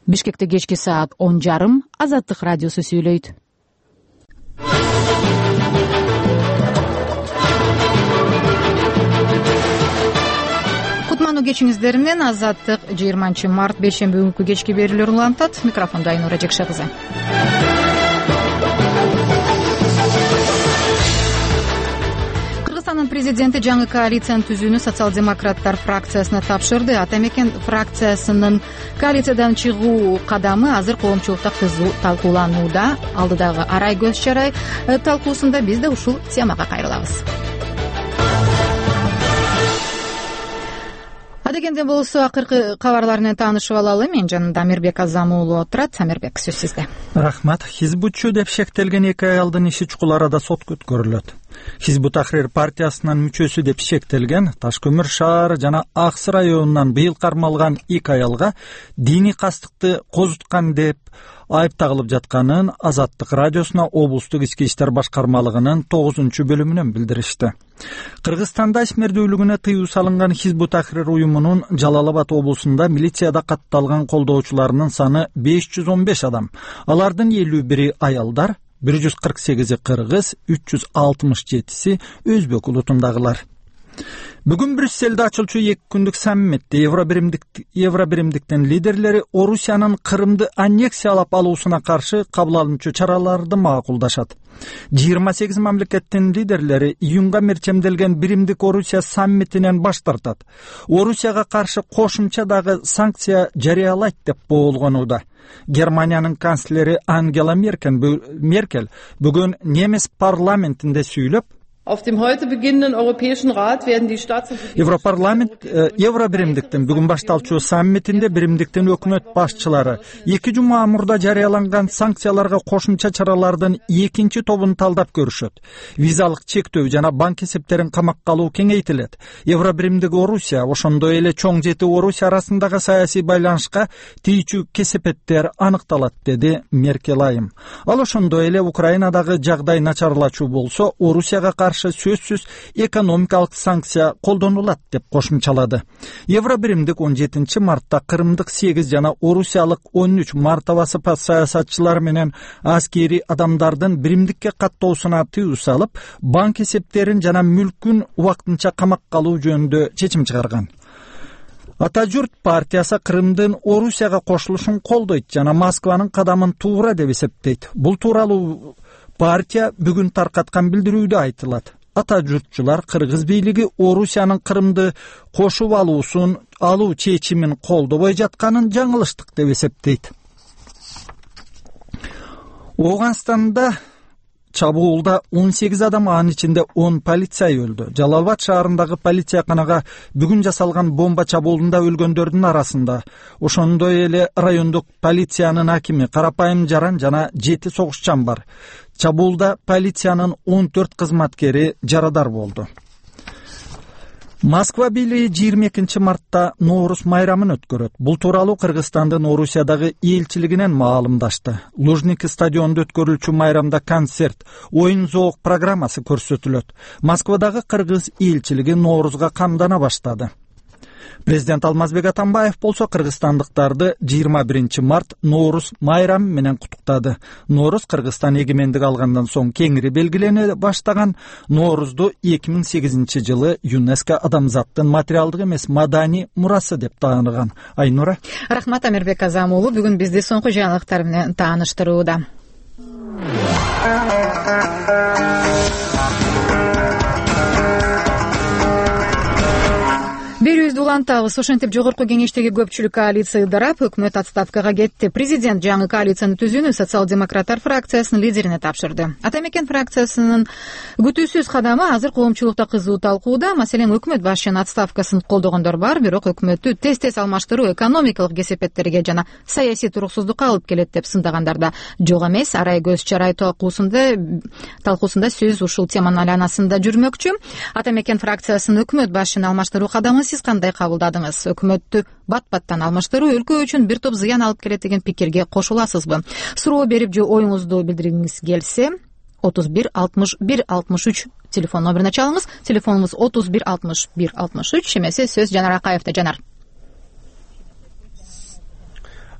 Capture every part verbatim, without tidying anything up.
Бишкекте кечки саат он жарым Азаттык радиосу сүйлөйт. Кутмандуу кечиңиздер менен Азаттык жыйырманчы март бейшемби күнкү кечки берүүлөр улантат. Микрофондо Айнура Жекше кызы. Кыргызстандын президенти жаңы коалицияны түзүүнү социал-демократтар фракциясына тапшырды. Ата мекен фракциясынын коалициядан чыгуу кадамы азыр коомчулукта кызуу талкууланууда. Алдыдагы арай көз чарай талкуусунда биз да ушул темага кайрылабыз. Адегенде болсо акыркы кабарлар менен таанышып алалы. Мен жанымда Амирбек Азам уулу отурат. Амирбек, сөз сизде. Рахмат. Хизбутчу деп шектелген эки аялдын иши чукул арада сот өткөрүлөт. Хизбут Тахрир партиясынын мүчөсү деп шектелген Таш көмүр шаары жана Аксы районунан быйыл кармалган эки аялга диний кастыкты козуткан деп айып тагылып жатканын Азаттык радиосуна облустук ички иштер башкармалыгынын тогузунчу бөлүмүнөн билдиришти. Кыргызстанда ишмердүүлүгүнө тыюу салынган Хизбут Тахрир уюмунун Жалал Абад облусунда милицияда катталган колдоочуларынын саны беш жүз он беш адам. Алардын элүү бири аялдар, бир жүз кырк сегизи кыргыз, үч жүз алтымыш жетиси өзбек улутундагылар. Бүгүн Брюсселде ачылчу эки күндүк саммитте Евробиримдиктин лидерлери Орусиянын Крымды аннексиялап алуусуна каршы кабыл алынчу чараларды макулдашат. жыйырма сегиз мамлекеттин лидерлери июнга мерчемделген Биримдик Орусия саммитинен баш тартат. Орусияга каршы кошумча дагы санкция жарыялайт деп боолгонууда. Германиянын канцлери Ангела Меркель бүгүн немис парламентинде сүйлөп, Auf dem heute beginnenden Europäischen Rat werden die Staats- und Европарламент Евробиримдиктин бүгүн башталчу саммитинде биримдиктин өкмөт башчылары эки жума мурда жарыяланган санкцияларга кошумча чаралардын экинчи тобун талдап көрүшөт. Визалык чектөө жана банк эсептерин камакка алуу кеңейтилет. Евробиримдик Орусия, ошондой эле чоң жети Орусия арасындагы саясий байланышка тийчүү кесепеттер аныкталат, деди Меркель айым. Ал ошондой эле Украинадагы жагдай начарлачуу болсо, Орусияга каршы сөзсүз экономикалык санкция колдонулат деп кошумчалады. Евробиримдик он жетинчи мартта Крымдык сегиз жана Орусиялык он үч мартабасы саясатчылар менен аскери адамдардын биримдикке каттоосуна тыюу салып, банк эсептерин жана мүлкүн убактынча камакка алуу жөнүндө чечим чыгарган. Ата журт партиясы Крымдын Орусияга кошулушун колдойт жана Москванын кадамын туура деп эсептейт. Бул тууралуу партия бүгүн таркаткан билдирүүдө айтылат. Ата журтчулар Кыргыз бийлиги Орусиянын Крымды кошуп алуусун алуу чечимин колдобой жатканын жаңылыштык деп эсептейт. Оганстанда чабуулда он сегиз адам, анын ичинде он полиция өлдү. Жалал Абад шаарындагы полицияканага бүгүн жасалган бомба чабуулунда өлгөндөрдүн арасында ошондой эле райондук полициянын акими, карапайым жаран жана жети согушчан бар. Чабуулда полициянын он төрт кызматкери жарадар болду. Москва бийлиги жыйырма экинчи мартта Ноорус майрамын өткөрөт. Бул тууралуу Кыргызстандын Орусиядагы элчилигинен маалымдашты. Лужники стадионунда өткөрүлчү майрамда концерт, оюн зоок программасы көрсөтүлөт. Москвадагы Кыргыз элчилиги Ноорузга камдана баштады. Президент Алмазбек Атамбаев болсо кыргызстандыктарды жыйырма биринчи март Ноорус майрамы менен куттуктады. Ноорус Кыргызстан эгемендик алгандан соң кеңири белгилене баштаган. Ноорузду эки миң сегизинчи жылы ЮНЕСКО адамзаттын материалдык эмес маданий мурасы деп тааныган. Айнура. Рахмат, Амирбек Азам уулу бүгүн бизди соңку жаңылыктар менен тааныштырууда. Берүүбүздү улантабыз. Ошентип жогорку кеңештеги көпчүлүк коалиция ыдырап, өкмөт отставкага кетти. Президент жаңы коалицияны түзүүнү социал-демократтар фракциясынын лидерине тапшырды. Ата мекен фракциясынын күтүүсүз кадамы азыр коомчулукта кызуу талкууда. Маселен, өкмөт башчынын отставкасын колдогондор бар, бирок өкмөттү тез-тез алмаштыруу экономикалык кесепеттерге жана саясий туруксуздукка алып келет деп сындагандар да жок эмес. Арай көз чарай талкуусунда талкуусунда сөз ушул теманын айланасында жүрмөкчү. Ата мекен фракциясынын өкмөт башчыны алмаштыруу кадамы сиз кандай кабылдадыңыз? Өкмөттү бат-баттан алмаштыруу өлкө үчүн бир топ зыян алып келет деген пикирге кошуласызбы? Суроо берип же оюңузду билдиргиңиз келсе, отуз бир алтымыш бир алтымыш үч телефон номерине чалыңыз. Телефонубуз отуз бир алтымыш бир алтымыш үч. Эмесе сөз Жанар Акаевде. Жанар.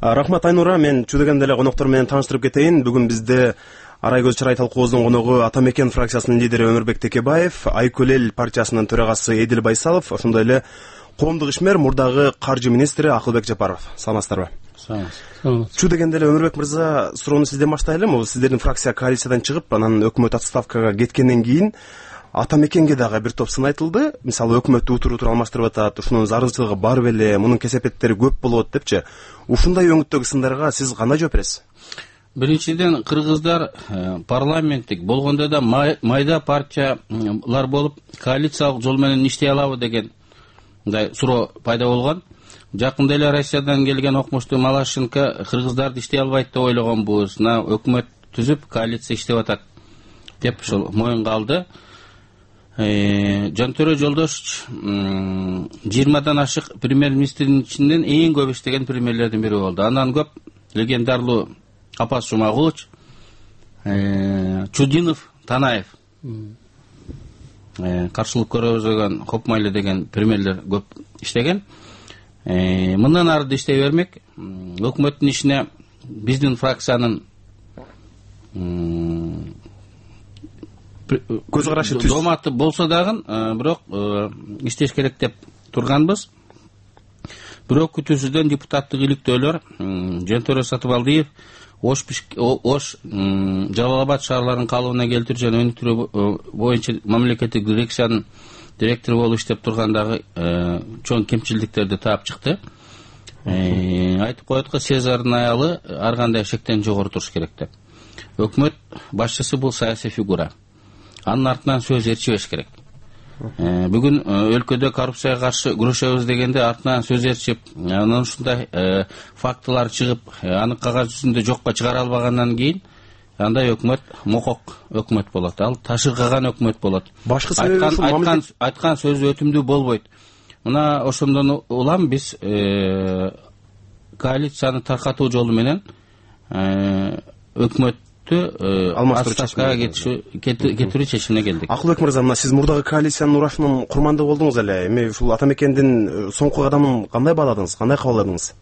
Рахмат Айнура, мен чу дегенде эле коноктор менен тааныштырып кетейин. Бүгүн бизде Арай көз чырай талкуубуздун коногу Атамекен фракциясынын лидери Өмүрбек Текебаев, Айкөл эл партиясынын төрагасы Эдил Байсалов, ошондой эле коомдук ишмер мурдагы каржы министри Акылбек Жапаров. Саламатсыздарбы? Саламатсыз. Чу дегенде эле Өмүрбек мырза, суроону сизден баштайлы. Сиздердин фракция коалициядан чыгып, анан өкмөт отставкага кеткенден кийин Атамекенге дагы бир топ сын айтылды. Мисалы, өкмөттү утур утур алмаштырып атат, ушунун зарылчылыгы бар беле, мунун кесепеттери көп болот депчи. Ушундай өңүттөгү сындарга сиз кандай жооп бересиз? Биринчиден, кыргыздар парламенттик болгондо да майда партиялар болуп, коалициялык жол менен иштей алабы деген мындай суроо пайда болгон. Жакында эле Россиядан келген окумуштуу Малашенко кыргыздарды иштей албайт деп ойлогонбуз, өкмөт түзүп коалиция иштеп атат деп ошол моюнга алды. Жантөрө Жолдошевич жыйырмадан ашык премьер-министрдин ичинен эң көп иштеген премьерлердин бири болду. Андан көп легендарлуу Апас Жумагулович, Чудинов, Танаев, каршылык көрөбүз деген Хопмайлы деген премьерлер көп иштеген. Мындан ары иштей бермек. Өкмөттүн ишине биздин фракциянын көз карашы түз доматы болсо дагы, бирок иштеш керек деп турганбыз. Бирок күтүүсүздөн депутаттык иликтөөлөр Жантөрө Сатыбалдиев Ош Ош Жалал-Абад шаарларынын калыбына келтирүү жана өнүктүрүү боюнча мамлекеттик дирекциянын директору болуп иштеп тургандагы чоң кемчилдиктерди таап чыкты. Айтып коет го, Сезардын аялы ар кандай шектен жогору туруш керек деп. Өкмөт башчысы бул саясий фигура. Анын артынан сөз ээрчибеш керек. Бүгүн өлкөдө коррупцияга каршы күрөшөбүз дегенде артынан сөз ээрчип, анан ушундай фактылар чыгып, аны кагаз жүзүндө жокко чыгара албагандан кийин андай өкмөт мокок өкмөт болот. Ал ташыркаган өкмөт болот. Башкы себеби ушул айткан айткан сөзү өтүмдүү болбойт. Мына ошондон улам биз коалицияны таркатуу жолу менен өкмөт отставкага кетирүү чечимине келдик. Акылбек мырза, мына сиз мурдагы коалициянын урашынын курмандыгы болдуңуз эле. Эми ушул Атамекендин соңку кадамын кандай бааладыңыз, кандай кабылдадыңыз?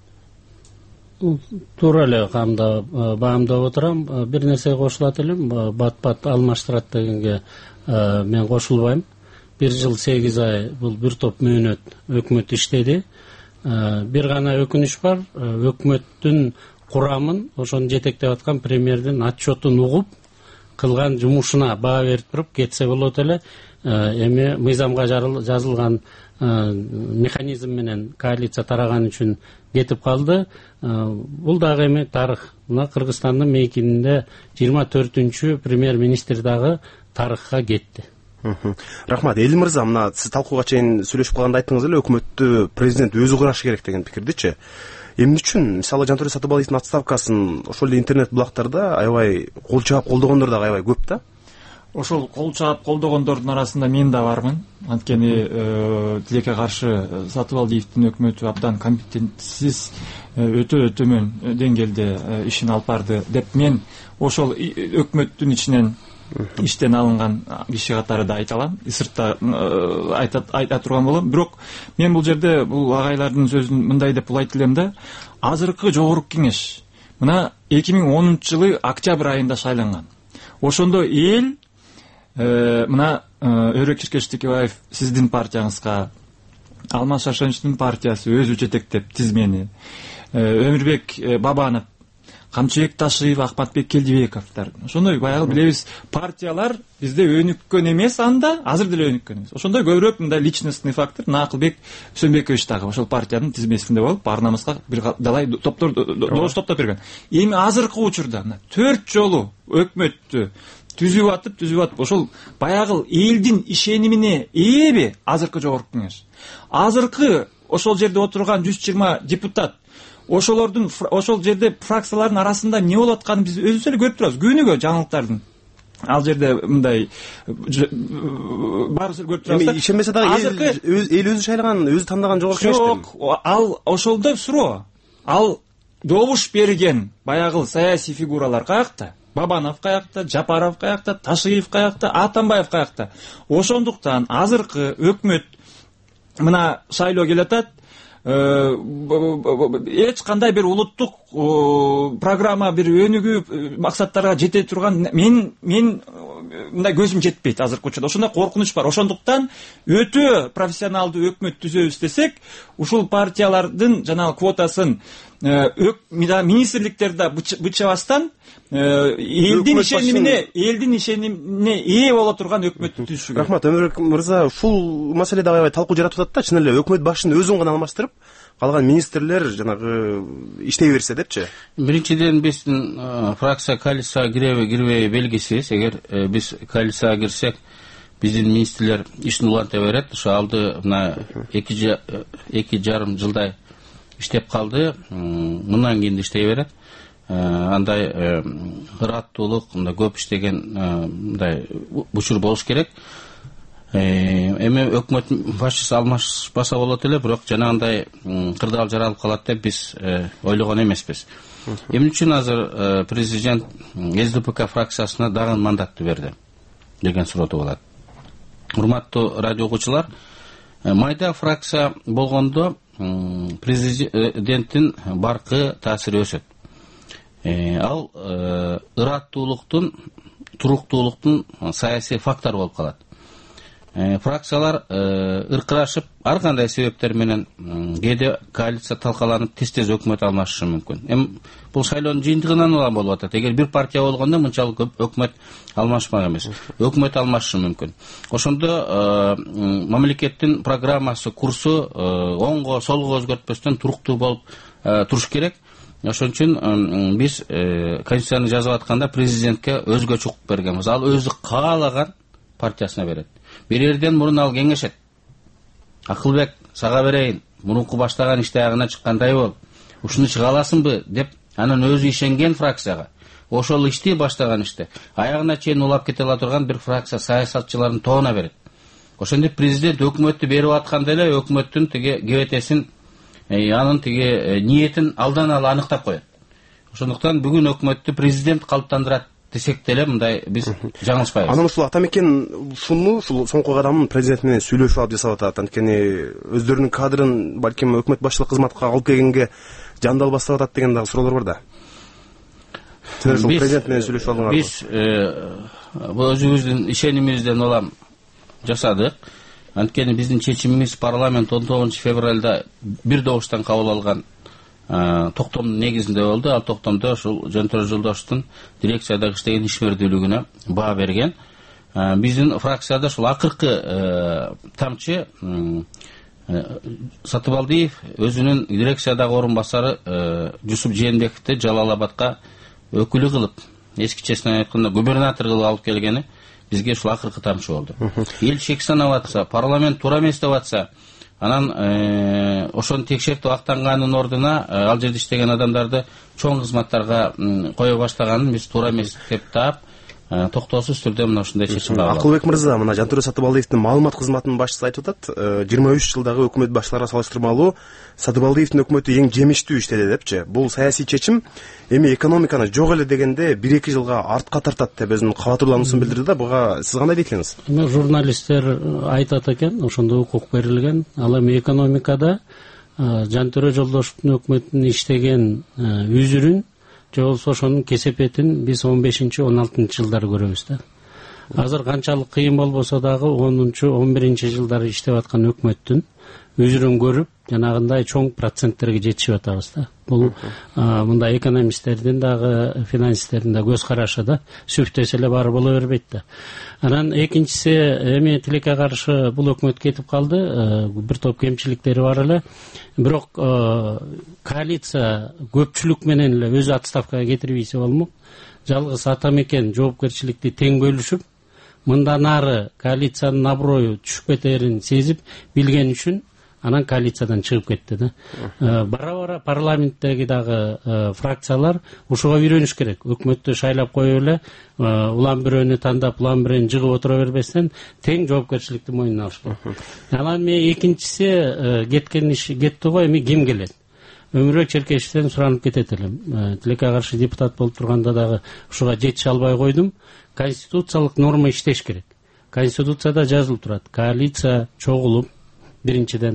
Туура эле баамдап отурам. Бир нерсе кошулат элем, бат-бат алмаштырат дегенге мен кошулбайм. Бир жыл сегиз ай бул бир топ мөөнөт өкмөт иштеди. Бир гана өкүнүч бар, өкмөттүн курамын, ошону жетектеп аткан премьердин отчетун угуп, кылган жумушуна баа берип туруп кетсе болот эле. Эми мыйзамга жазылган механизм менен коалиция тараган үчүн кетип калды. Бул дагы эми тарых. Мына Кыргызстандын мейкининде жыйырма төртүнчү премьер-министр дагы тарыхка кетти. Рахмат. Эдил мырза, мына сиз талкууга чейин сүйлөшүп калганда айттыңыз эле, өкмөттү президент өзү курашы керек деген пикирдичи. Эмне үчүн, мисалы, Жантөрө Сатыбалдиевдин отставкасын ошол эле интернет булактарда аябай кол чаап колдогондор дагы аябай көп да. Ошол кол чаап колдогондордун арасында мен да бармын. Анткени тилекке каршы Сатыбалдиевдин өкмөтү абдан компетентсиз, өтө төмөн деңгээлде ишин алып барды деп мен ошол өкмөттүн ичинен иштен алынган киши катары да айта алам. Сыртта айта турган болом. Бирок мен бул жерде бул агайлардын сөзүн мындай деп улайт элем да. Азыркы жогорку кеңеш мына эки миң онунчу жылы октябрь айында шайланган. Ошондо эл мына Өрөк Ширкеш Текебаев сиздин партияңызга, Алмаз Шаршеновичтин партиясы өзү жетектеп тизмени, Өмүрбек Бабанов, Камчыбек Ташиев, Акматбек Келдибековдор. Ошондой баягы билебиз, партиялар бизде өнүккөн эмес анда, азыр деле өнүккөн эмес. Ошондой көбүрөөк мындай личностный фактор Акылбек Сөмбекович дагы ошол партиянын тизмесинде болуп, барнамызга бир далай топтор добуш топтоп берген. Эми азыркы учурда төрт жолу өкмөттү түзүп атып, түзүп атып, ошол баягы элдин ишенимине ээби азыркы жогорку кеңеш. Азыркы ошол жерде отурган жүз жыйырма депутат, ошолордун ошол жерде фракциялардын арасында эмне болуп атканын биз өзүбүз эле көрүп турабыз. Күнүгө жаңылыктардын ал жерде мындай баарыбыз көрүп турабыз. Эми ишенбесе дагы эл өзү шайлаган, өзү тандаган жогорку кеңеш. Жок, ал ошолдо суроо. Ал добуш берген баягы саясий фигуралар каякта? Бабанов каякта, Жапаров каякта, Ташиев каякта, Атамбаев каякта. Ошондуктан азыркы өкмөт мына шайлоо келатат, эч кандай бир улуттук программа, бир өнүгүү максаттарга жете турган мен мен мындай көзүм жетпейт азыркы учурда. Ошондой коркунуч бар. Ошондуктан өтө профессионалдуу өкмөт түзөбүз десек, ушул партиялардын жанагы квотасын министрликтерде бычабастан элдин ишенимине элдин ишенимине ээ боло турган өкмөттү түзүш керек. Рахмат, Өмүрбек мырза, ушул маселеде аябай талкуу жаратып атат да. Чын эле өкмөт башчынын өзүн гана алмаштырып, калган министрлер жанагы иштей берсе депчи. Биринчиден биздин фракция коалицияга киреби кирбеби белгисиз. Эгер биз коалицияга кирсек, биздин министрлер ишин уланта берет. Ошо алды мына эки жарым жылдай иштеп калды. Мындан кийин иштей берет. Андай ыраттуулук, мындай көп иштеген мындай учур болуш керек. Эми өкмөт башчысы алмашпаса болот эле, бирок жанагындай кырдаал жаралып калат деп биз ойлогон эмеспиз. Эмне үчүн азыр президент эс ди пэ ка фракциясына дагы мандатты берди деген суроо болот. Урматтуу радио угуучулар, майда фракция болгондо президенттин баркы таасири өсөт. Ал ыраттуулуктун, туруктуулуктун саясий фактор болуп калат. Фракциялар ыркырашып, ар кандай себептер менен кээде коалиция талкаланып, тез-тез өкмөт алмашышы мүмкүн. Эми бул шайлоонун жыйынтыгынан улам болуп атат. Эгер бир партия болгондо мынчалык көп өкмөт алмашмак эмес. Өкмөт алмашышы мүмкүн. Ошондо мамлекеттин программасы, курсу оңго, солго өзгөртпөстөн туруктуу болуп туруш керек. Ошон үчүн биз конституцияны жазып атканда президентке өзгөчө укук бергенбиз. Ал өзү каалаган партиясына берет. Берерден мурун ал кеңешет. Акылбек, сага берейин, мурунку баштаган ишти аягына чыккандай бол. Ушуну чыга аласыңбы деп, анан өзү ишенген фракцияга, ошол ишти баштаган ишти аягына чейин улап кете ала турган бир фракция саясатчыларын тоона берет. Ошондо президент өкмөттү берип атканда эле өкмөттүн тиги кебетесин, анын тиги ниетин алдан ала аныктап коет. Ошондуктан бүгүн өкмөттү президент калыптандырат десек деле мындай биз жаңылышпайбыз. Анан ушул Атамекен ушуну ушул соңку кадамын президент менен сүйлөшүп алып жасап атат. Анткени өздөрүнүн кадрын балким өкмөт башчылык кызматка алып келгенге жандал бастап атат деген дагы суроолор бар да. Силер ушул президент менен сүйлөшүп алдыңарбы? Биз өзүбүздүн ишенимибизден улам жасадык. Анткени биздин чечимибиз парламент он тогузунчу февралда бир добуштан кабыл алган токтомдун негизинде болду. Ал токтомдо ушул Жантөрө Жолдошевдун дирекциядагы иштеген ишмердүүлүгүнө баа берген. Биздин фракцияда ушул акыркы тамчы Сатыбалдиев өзүнүн дирекциядагы орун басары Жусуп Жээнбековду Жалал Абадка өкүлү кылып, эскичесинен айтканда губернатор кылып алып келгени бизге ушул акыркы тамчы болду. Эл шек санап атса, парламент туура эмес деп атса, анан ошону текшертип актанганын ордуна ал жерде иштеген адамдарды чоң кызматтарга кое баштаганын биз туура эмес деп таап, токтоосуз түрдө мына ушундай чечим кабыл алдык. Акылбек мырза, мына Жантөрө Сатыбалдиевдин маалымат кызматынын башчысы айтып атат, жыйырма үч жылдагы өкмөт башчыларга салыштырмалуу Сатыбалдиевдин өкмөтү эң жемиштүү иштеди депчи. Бул саясий чечим эми экономиканы жок эле дегенде бир эки жылга артка тартат деп өзүнүн кабатырлануусун билдирди да. Буга сиз кандай дейт элеңиз? Эми журналисттер айтат экен, ошондо укук берилген. Ал эми экономикада Жантөрө Жолдошевдун өкмөтүнүн иштеген үзүрүн же болбосо ошонун кесепетин биз он бешинчи он алтынчы жылдары көрөбүз да. Азыр канчалык кыйын болбосо дагы онунчу он биринчи жылдары иштеп аткан өкмөттүн үзүрүн көрүп, жанагындай чоң проценттерге жетишип атабыз да. Бул мындай экономисттердин дагы, финансисттердин да көз карашы да. Сүфтөсө эле баары боло бербейт да. Анан экинчиси, эми тилекке каршы бул өкмөт кетип калды, бир топ кемчиликтери бар эле. Бирок коалиция көпчүлүк менен эле өзү отставкага кетирип ийсе болмок. Жалгыз Атамекен жоопкерчиликти тең бөлүшүп, мындан ары коалициянын аброю түшүп кетерин сезип билген үчүн анан коалициядан чыгып кетти да. Бара-бара парламенттеги дагы фракциялар ушуга үйрөнүш керек. Өкмөттү шайлап коюп эле, улам бирөөнү тандап, улам бирөөнү жыгып отура бербестен тең жоопкерчиликти мойнуна алыш керек. Анан эми экинчиси кеткен иш кетти го, эми ким келет? Өмүрбек Черкешевден суранып кетет элем. Тилекке каршы депутат болуп турганда дагы ушуга жетише албай койдум. Конституциялык норма иштеш керек. Конституцияда жазылып турат. Коалиция чогулуп, биринчиден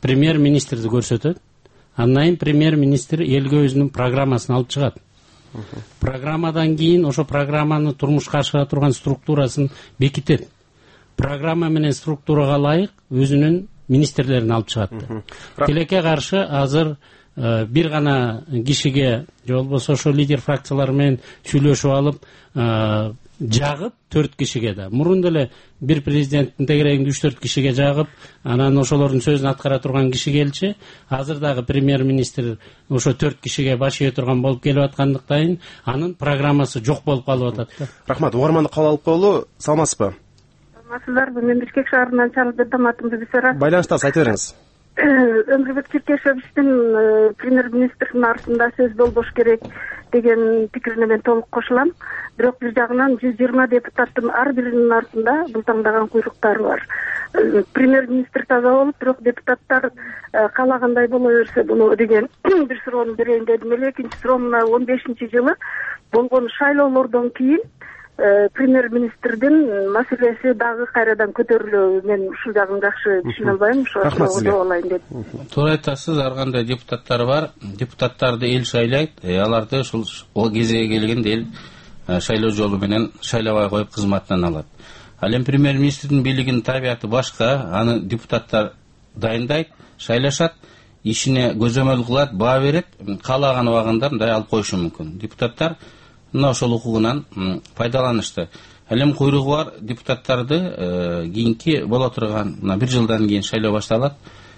премьер министрди көрсөтөт. Андан кийин премьер министр элге өзүнүн программасын алып чыгат. Программадан кийин ошо программаны турмушка ашыра турган структурасын бекитет. Программа менен структурага ылайык өзүнүн министрлерин алып чыгат. Тилекке каршы азыр бир гана кишиге же болбосо ошо лидер фракциялар менен сүйлөшүп алып жагып төрт кишиге да. Мурун деле бир президенттин тегерегинде үч төрт кишиге жагып, анан ошолордун сөзүн аткара турган киши келчи. Азыр дагы премьер-министр ошо төрт кишиге баш ийе турган болуп келип аткандыктан анын программасы жок болуп калып атат. Рахмат. Угарманды кабыл алып коелу. Саламатсызбы? Саламатсыздарбы? Мен Бишкек шаарынан Чалдырдым, атым Бибисара. Байланыштасыз, айта бериңиз. Өмүрбек Чиркешевичтин премьер-министрдин артында сөз болбош керек деген пикирине мен толук кошулам. Бирок бир жагынан жүз жыйырма депутаттын ар биринин артында бултаңдаган куйруктары бар. Премьер-министр таза болуп, бирок депутаттар каалагандай боло берсе болобу деген бир суроону берейин дедим эле. Экинчи суроо мына он бешинчи жылы болгон шайлоолордон кийин премьер-министрдин маселеси дагы кайрадан көтөрүлөбү. Мен ушул жагын жакшы түшүнө албайм. Ошого жоо алайын дедим. Туура айтасыз, ар кандай депутаттар бар. Депутаттарды эл шайлайт, аларды ушул о кезеге келгенде эл шайлоо жолу менен шайлабай коюп кызматтан алат. Ал эми премьер-министрдин бийлигинин табияты башка. Аны депутаттар дайындайт, шайлашат, ишине көзөмөл кылат, баа берет, каалаган убагында мындай алып коюшу мүмкүн. Депутаттар мына ошол укугунан пайдаланышты. Ал эми куйругу бар депутаттарды кийинки боло турган мына бир жылдан кийин шайлоо башталат.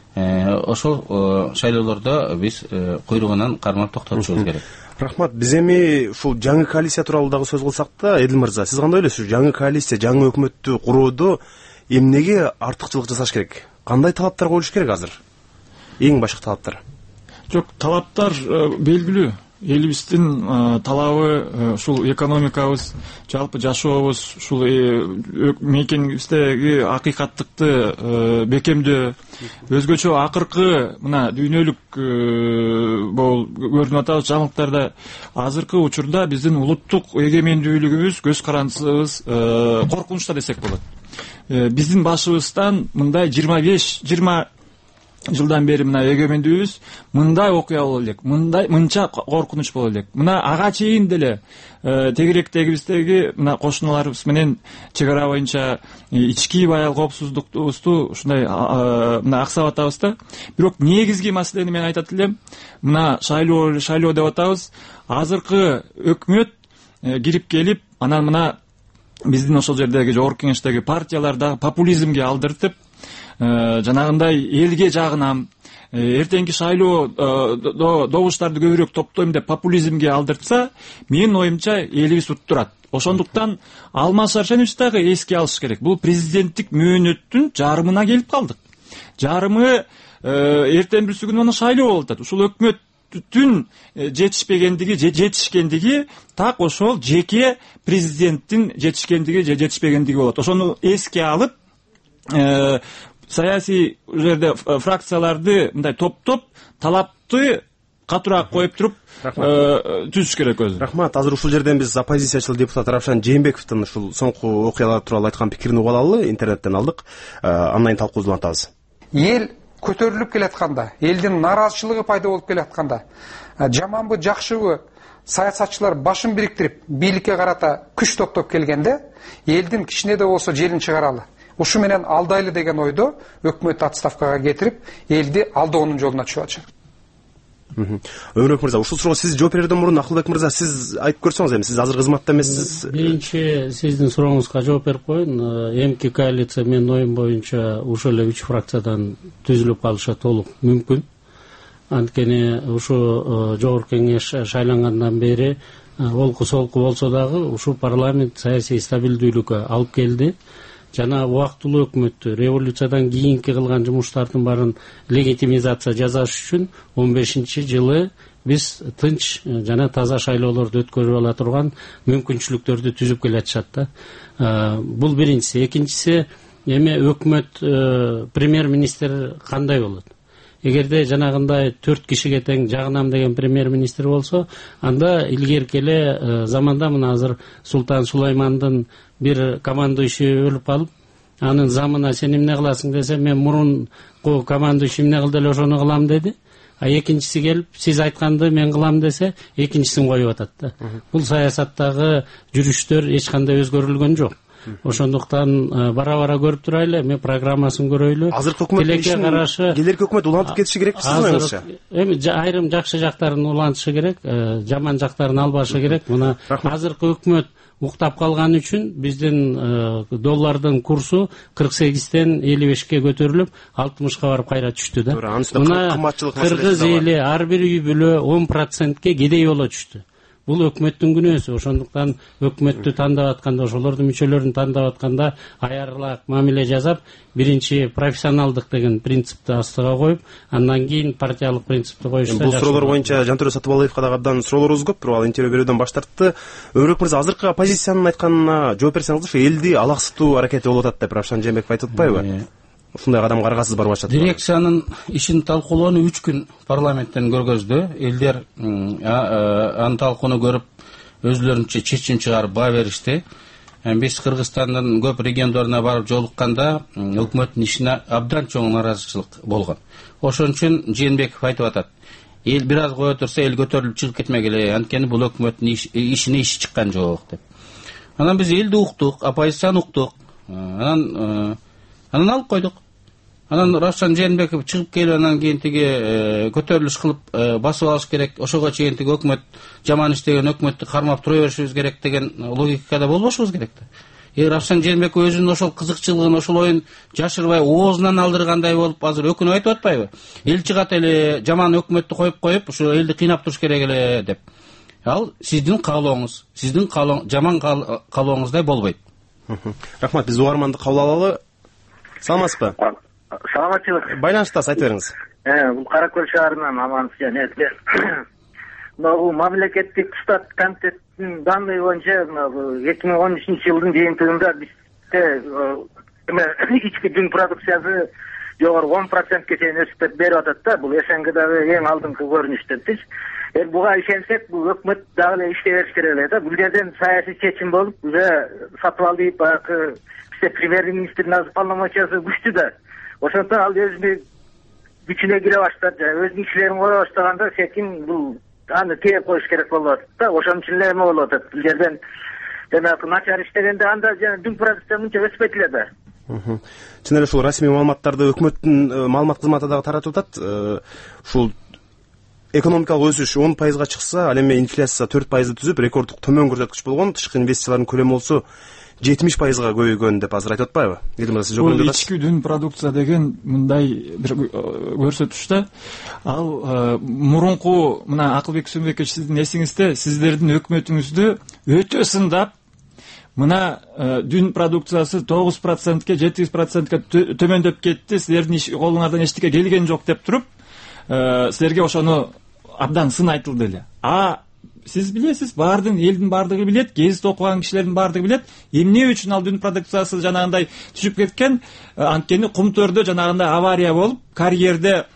Ошол шайлоолордо биз куйругунан кармап токтотушубуз керек. Рахмат. Биз эми ушул жаңы коалиция тууралуу дагы сөз кылсак да, Эдил мырза, сиз кандай ойлойсуз? Жаңы коалиция, жаңы өкмөттү курууду эмнеге артыкчылык жасаш керек? Кандай талаптар коюш керек азыр? Эң башкы талаптар. Жок, талаптар белгилүү. Элибиздин талабы ушул экономикабыз, жалпы жашообуз, ушул мекенибиздеги акыйкаттыкты бекемдөө, өзгөчө акыркы мына дүйнөлүк көрүнүп атабыз жаңылыктарда. Азыркы учурда биздин улуттук эгемендүүлүгүбүз, көз карандысыбыз коркунучта десек болот. Биздин башыбыздан мындай жыйырма беш жыйырма жылдан бери мына эгемендүүбүз мындай окуя боло элек, мындай мынча коркунуч боло элек. Мына ага чейин деле тегеректегибиздеги мына кошуналарыбыз менен чек ара боюнча ички баял коопсуздуктубузду ушундай мына аксап атабыз да. Бирок негизги маселени мен айтат элем. Мына шайлоо шайлоо деп атабыз. Азыркы өкмөт кирип келип, анан мына биздин ошол жердеги жогорку кеңештеги партиялар дагы популизмге алдыртып, жанагындай элге жагынам, эртеңки шайлоо добуштарды көбүрөөк топтойм деп популизмге алдыртса, менин оюмча элибиз уттурат. Ошондуктан Алмаз Шаршенович дагы эске алыш керек. Бул президенттик мөөнөттүн жарымына келип калдык. Жарымы эртең бирси күнү шайлоо болуп атат. Ушул өкмөттүн жетишпегендиги, жетишкендиги так ошол жеке президенттин жетишкендиги же жетишпегендиги болот. Ошону эске алып, саясий жерде фракцияларды мындай топтоп талапты катуураак коюп туруп түзүш керек өзү. Рахмат. Азыр ушул жерден биз оппозициячыл депутат Равшан Жээнбековдун ушул соңку окуялар тууралуу айткан пикирин угуп алалы, интернеттен алдык. Андан кийин талкуубузду улантабыз. Эл көтөрүлүп келатканда, элдин нааразычылыгы пайда болуп келатканда, жаманбы, жакшыбы саясатчылар башын бириктирип, бийликке карата күч топтоп келгенде, элдин кичине да болсо желин чыгаралы. Ушу менен алдайлы деген ойдо өкмөт отставкага кетирип, элди алдоонун жолуна чыгачак. Өмүрбек мырза, ушул суроого сиз жооп берерден мурун Акылбек мырза, сиз айтып көрсөңүз, эми сиз азыр кызматта эмессиз. Биринчи сиздин сурооңузга жооп берип коеюн. Эмки коалиция менин оюм боюнча ушул эле үч фракциядан түзүлүп калышы толук мүмкүн. Анткени ушу жогорку кеңеш шайлангандан бери олку солку болсо дагы ушул парламент саясий стабилдүүлүккө алып келди. Жана убактылуу өкмөттү революциядан кийинки кылган жумуштардын баарын легитимизация жасаш үчүн он бешинчи жылы биз тынч жана таза шайлоолорду өткөрүп ала турган мүмкүнчүлүктөрдү түзүп келатышат да. Бул биринчиси. Экинчиси, эми өкмөт премьер-министр кандай болот? Эгерде жанагындай төрт кишиге тең жагынам деген премьер-министр болсо, анда илгерки эле заманда мына азыр Султан Сулаймандын бир командующий өлүп калып, анын замына сен эмне кыласың десе, мен мурунку командующий эмне кылды эле ошону кылам деди. А экинчиси келип сиз айтканды мен кылам десе, экинчисин коюп атат да. Бул саясаттагы жүрүштөр эч кандай өзгөрүлгөн жок. Ошондуктан бара-бара көрүп турайлы, эми программасын көрөйлү. Азыркы өкмөттүн карашы келерки өкмөт улантып кетиши керек сиздин эми айрым жакшы жактарын улантышы керек, жаман жактарын албашы керек. Мына азыркы өкмөт уктап калган үчүн биздин доллардын курсу кырк сегизден элүү бешке көтөрүлүп, алтымышка барып кайра түштү да. Мына кыргыз эли ар бир үй бүлө он процентке кедей боло түштү. Бул өкмөттүн күнөөсү. Ошондуктан өкмөттү тандап атканда, ошолордун мүчөлөрүн тандап атканда аярылак мамиле жасап, биринчи профессионалдык деген принципти астыга коюп, андан кийин партиялык принципти коюшта. Бул суроолор боюнча Жантөре Сатыбалдиевге дагы абдан суроолорубуз көп, бирок ал интервью берүүдөн баш тартты. Өмүрбек мырза, азыркы оппозициянын айтканына жооп берсеңиз, элди алаксытуу аракети болуп атат деп Равшан Жээнбеков айтып атпайбы? Ушундай кадамга аргасыз барып атышат. Дирекциянын ишин талкуулоону үч күн парламенттен көргөздү. Элдер анын талкууну көрүп өзүлөрүнчө чечим чыгарып баа беришти. Биз Кыргызстандын көп региондоруна барып жолукканда өкмөттүн ишине абдан чоң нааразычылык болгон. Ошон үчүн Жээнбеков айтып атат: эл бир аз кое турса, эл көтөрүлүп чыгып кетмегиле, анткени бул өкмөттүн ишине иши чыккан жок деп. Анан биз элди уктук, оппозицияны уктук. Анан анан алып койдук. Анан Равшан Жээнбеков чыгып келип, анан кийин тиги көтөрүлүш кылып басып алыш керек, ошого чейин тиги өкмөт жаман иштеген өкмөттү кармап тура беришибиз керек деген логикада болбошубуз керек да. Э Равшан Жээнбеков өзүнүн ошол кызыкчылыгын, ошол оюн жашырбай оозунан алдыргандай болуп азыр өкүнүп айтып атпайбы? Эл чыгат эле, жаман өкмөттү коюп коюп, ушу элди кыйнап туруш керек эле деп. Ал сиздин каалооңуз, сиздин жаман каалооңуздай болбойт. Рахмат, биз угарманды кабыл алалы. Саламатсызбы? Саламатчылык. Байланыштасыз, айта бериңиз. Э, бул Кара Көл шаарынан Аманов жана бул мамлекеттик штат комитеттин данные боюнча эки миң он үчүнчү жылдын жыйынтыгында бизде ички дүн продукциясы жогору он процентке чейин өсүп берип атат да. Бул СНГдагы эң алдыңкы көрүнүштөрчү. Эми буга ишенсек, бул өкмөт дагы эле иштей бериш керек эле да. Бул жерден саясий чечим болуп, уже Сатыбалдиев баягы премьер-министрдин азыр полномочиясы күчтүү да. Ошондон ал өзүнүн күчүнө кире баштады, өзүнүн иштерин кое баштаганда секин бул аны тээп коюш керек болуп атат да. Ошон үчүн эле эме болуп атат. Бул жерден жанагы начар иштегенде анда жана дүн продукция мынча өспөйт эле да. Чын эле ушул расмий маалыматтарды өкмөттүн маалымат кызматы дагы таратып атат. Ушул экономикалык өсүш он пайызга чыкса, ал эми инфляция төрт пайызды түзүп, рекорддук төмөн көрсөткүч болгон, тышкы инвестициялардын көлөмү болсо жетимиш пайызга көбөйгөн деп азыр айтып атпайбы? Элдимир, сиз жок көрүп атасыз. Ички дүн продукция деген мындай бир көрсөтүш да. Ал мурунку мына Акылбек Сүмбекович, сиздин эсиңизде, сиздердин өкмөтүңүздү өтө сындап, мына дүн продукциясы тогуз процентке, жети процентке төмөндөп кетти, силердин колуңардан эчтеке келген жок деп туруп, силерге ошону абдан сын айтылды эле. А сиз билесиз, баардын элдин баардыгы билет, гезит окуган кишилердин баардыгы билет, эмне үчүн ал дүн продукциясы жанагындай түшүп кеткен? Анткени Кумтөрдө жанагындай авария болуп, карьерде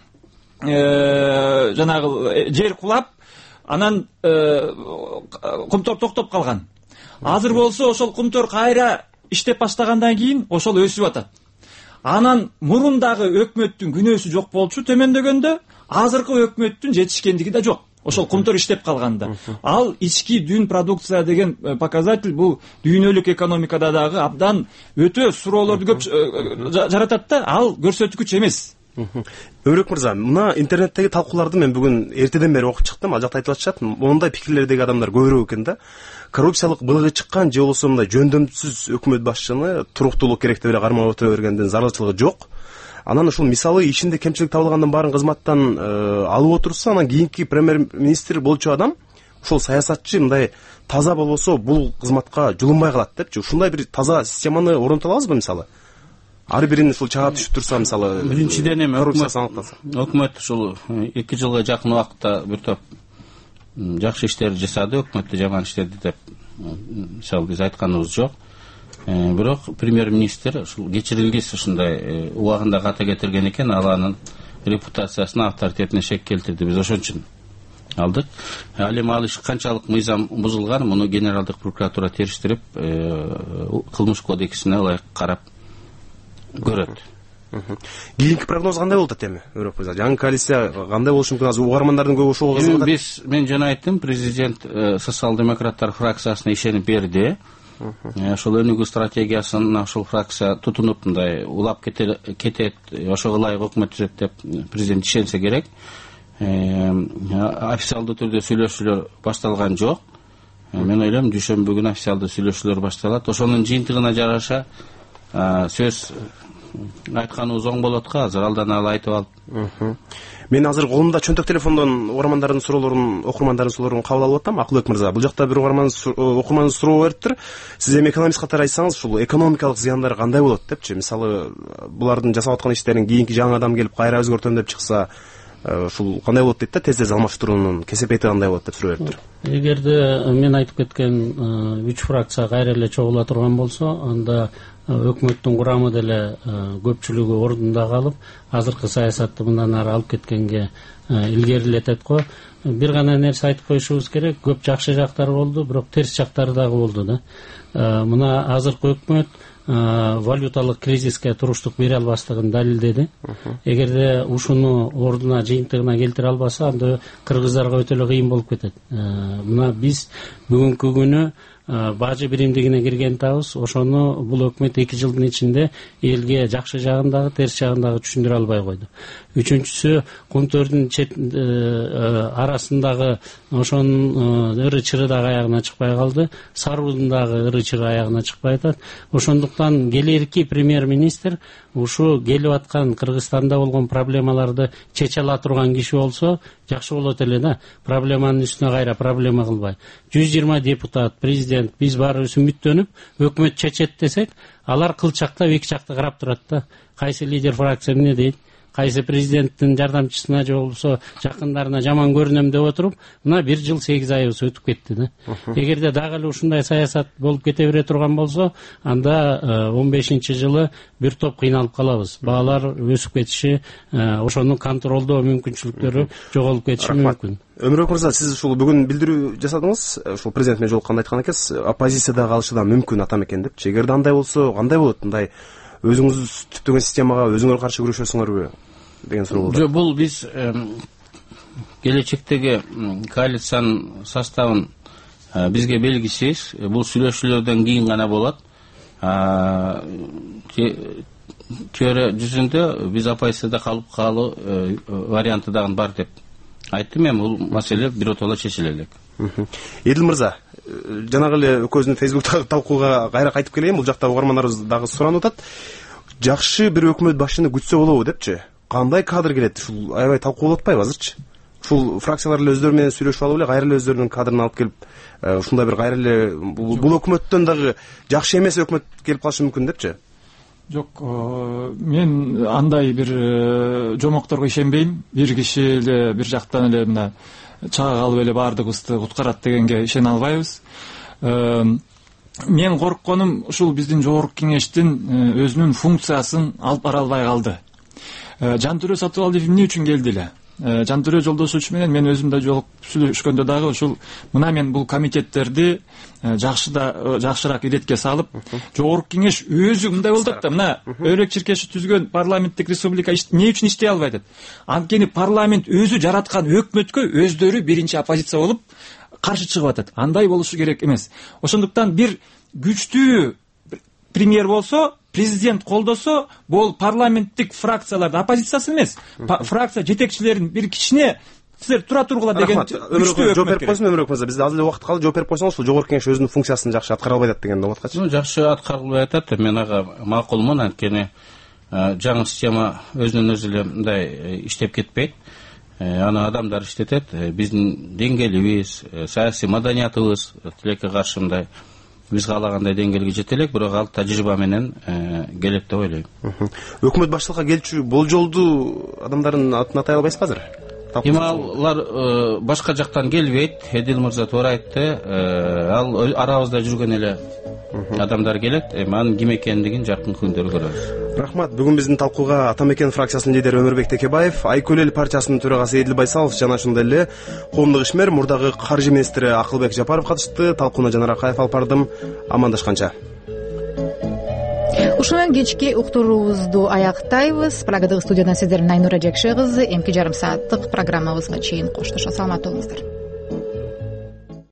жанагы жер кулап, анан Кумтөр токтоп калган. Азыр болсо ошол Кумтөр кайра иштеп баштагандан кийин ошол өсүп атат. Анан мурундагы өкмөттүн күнөөсү жок болчу төмөндөгөндө, азыркы өкмөттүн жетишкендиги да жок. Ошол Кумтөр иштеп калганда. Ал ички дүн продукция деген показатель бул дүйнөлүк экономикада дагы абдан өтө суроолорду көп жаратат да, ал көрсөткүч эмес. Өмүрбек мырза, мына интернеттеги талкууларды мен бүгүн эртеден бери окуп чыктым, ал жакта айтылып атышат, мондай пикирлердеги адамдар көбүрөөк экен да. Коррупциялык былыгы чыккан же болбосо мындай жөндөмсүз өкмөт башчыны туруктуулук керек деп эле кармап отура бергендин зарылчылыгы жок. Анан ушул мисалы ишинде кемчилик табылгандын баарын кызматтан алып отурса, анан кийинки премьер-министр болчу адам, ушул саясатчы мындай таза болбосо бул кызматка жулунбай калат депчи. Ушундай бир таза системаны орното алабызбы мисалы? Ар бирин ушул чаап түшүп турса, мисалы, биринчиден эми өкмөт ушул эки жылга жакын убакытта бир топ жакшы иштерди жасады, өкмөттү жаман иштерди деп мисалы биз айтканыбыз жок. Бирок премьер-министр ушул кечирилгис ушундай убагында ката кетирген экен, ал анын репутациясына, авторитетине шек келтирди. Биз ошон үчүн алдык. Ал эми ал иш канчалык мыйзам бузулган, муну генералдык прокуратура териштирип, кылмыш кодексине ылайык карап көрөт. Кийинки прогноз кандай болот атат эми? Өрөкмырза, жаңы коалиция кандай болушу мүмкүн? Азыр угармандардын көбү ошого кызыгып атат. Биз мен жана айттым, президент социал-демократтар фракциясына ишенип берди. Ошол өнүгүү стратегиясын ошол фракция тутунуп мындай улап кетет, ошого ылайык өкмөт түзөт деп президент ишенсе керек. Официалдуу түрдө сүйлөшүүлөр башталган жок. Мен ойлойм, дүйшөмбү күнү официалдуу сүйлөшүүлөр башталат. Ошонун жыйынтыгына жараша сөз айтканыбыз оң болот го, азыр алдан ала айтып алып. Мен азыр колумда чөнтөк телефондон угармандардын суроолорун, окурмандардын суроолорун кабыл алып атам. Акылбек мырза, бул жакта бир угарман окурман суроо бериптир. Сиз эми экономист катары айтсаңыз, ушул экономикалык зыяндары кандай болот депчи? Мисалы, булардын жасап аткан иштерин кийинки жаңы адам келип кайра өзгөртөм деп чыкса, ушул кандай болот дейт да, тез-тез алмаштыруунун кесепети кандай болот деп суроо бериптир. Эгерде мен айтып кеткен үч фракция кайра эле чогула турган болсо, анда өкмөттүн курамы деле көпчүлүгү ордунда калып, азыркы саясатты мындан ары алып кеткенге илгерилетет го. Бир гана нерсе айтып коюшубуз керек, көп жакшы жактары болду, бирок терс жактары дагы болду да. Мына азыркы өкмөт валюталык кризиске туруштук бере албастыгын далилдеди. Эгерде ушуну ордуна, жыйынтыгына келтире албаса, анда кыргыздарга өтө эле кыйын болуп кетет. Мына биз бүгүнкү күнү бажы биримдигине кирген табыз, ошону бул өкмөт эки жылдын ичинде элге жакшы жагын дагы, терс жагын дагы түшүндүрө албай койду. Үчүнчүсү, контордун чет арасындагы ошонун ыры чыры дагы аягына чыкпай калды, саруудун дагы ыры чыры аягына чыкпай атат. Ошондуктан келерки премьер-министр ушу келип аткан Кыргызстанда болгон проблемаларды чече ала турган киши болсо жакшы болот эле да. Проблеманын үстүнө кайра проблема кылбай. жүз жыйырма депутат, президент, биз баарыбыз үмүттөнүп, өкмөт чечет десек, алар кылчактап эки жакты карап турат да. Кайсы лидер фракция эмне дейт, кайсы президенттин жардамчысына же болбосо жакындарына жаман көрүнөм деп отуруп, мына бир жыл сегиз айыбыз өтүп кетти да. Эгерде дагы эле ушундай саясат болуп кете бере турган болсо, анда он бешинчи жылы бир топ кыйналып калабыз. Баалар өсүп кетиши, ошону контролдоо мүмкүнчүлүктөрү жоголуп кетиши мүмкүн. Өмүрбек мырза, сиз ушул бүгүн билдирүү жасадыңыз, ушул президент менен жолукканда айткан экенсиз, оппозицияда калышы да мүмкүн атам экен депчи. Эгерде андай болсо, кандай болот? Мындай өзүңүз түптөгөн системага өзүңөр каршы күрөшөсүңөрбү деген суроо болду. Жок, бул биз келечектеги коалициянын составын бизге белгисиз. Бул сүйлөшүүлөрдөн кийин гана болот. Теория жүзүндө биз оппозицияда калып калуу варианты дагы бар деп айттым. Эми бул маселе биротоло чечиле элек. Эдил мырза, жанагы эле экөөбүздүн фейсбуктагы талкууга кайра кайтып келейин. Бул жакта угармандарыбыз дагы суранып атат. Жакшы бир өкмөт башчыны күтсө болобу депчи. Кандай кадр келет? Ушул аябай талкуулап атпайбы азырчы? Ушул фракциялар эле өздөрү менен сүйлөшүп алып эле кайра эле өздөрүнүн кадрын алып келип, ушундай бир кайра эле бул өкмөттөн дагы жакшы эмес өкмөт келип калышы мүмкүн депчи. Жок, мен андай бир жомокторго ишенбейм. Бир киши эле бир жактан эле мына чага калып эле баардыгыбызды куткарат дегенге ишене албайбыз. Мен коркконум ушул биздин жогорку кеңештин өзүнүн функциясын алып бара албай калды. Жантөрө Сатыбалдиев эмне үчүн келди эле? Жантөрө Жолдошович менен мен өзүм да жолугуп сүйлөшкөндө дагы ушул мына мен бул комитеттерди жакшы да жакшыраак иретке салып, жогорку кеңеш өзү мындай болду да, мына Өрөк Чиркешев түзгөн парламенттик республика эмне үчүн иштей албайт деп. Анткени парламент өзү жараткан өкмөткө өздөрү биринчи оппозиция болуп каршы чыгып атат. Андай болушу керек эмес. Ошондуктан бир күчтүү премьер болсо, президент колдосо, бул парламенттик фракциялардын оппозициясы эмес, фракция жетекчилеринин бир кичине силер тура тургула деген күчтүү жооп берип койсун. Өмүрбек мырза, бизде аз эле убакыт калды. Жооп берип койсоңуз, ушул жогорку кеңеш өзүнүн функциясын жакшы аткара албай атат деген доngoткачы. Ну, жакшы аткара албай атат. Мен ага макулмун, анткени жаңы система өзүнөн өзү эле мындай иштеп кетпейт. Аны адамдар иштетет. Биздин деңгээлибиз, саясий маданиятыбыз тилекке каршы мындай биз каалагандай деңгээлге жете элек, бирок ал тажрыйба менен келет деп ойлойм. Өкмөт баштыкка келчү болжолдуу адамдардын атын атай албайсызбы азыр? Эми алар башка жактан келбейт. Эдил мырза туура айтты. Ал арабызда жүргөн эле адамдар келет. Эми анын ким экендигин жакын күндөрү көрөбүз. Рахмат. Бүгүн биздин талкууга Атамекен фракциясынын лидери Өмүрбек Текебаев, Айкөл эл партиясынын төрагасы Эдил Байсалов жана ошондой эле коомдук ишмер, мурдагы каржы министри Акылбек Жапаров катышты. Талкууна Жанар Акаев алып бардым. Амандашканча. ушуну менен кечки уктуруубузду аяктайбыз. Прагадагы студиядан сиздер менен Айнура Жекше кызы эмки жарым сааттык программабызга чейин коштошо саламат болуңуздар.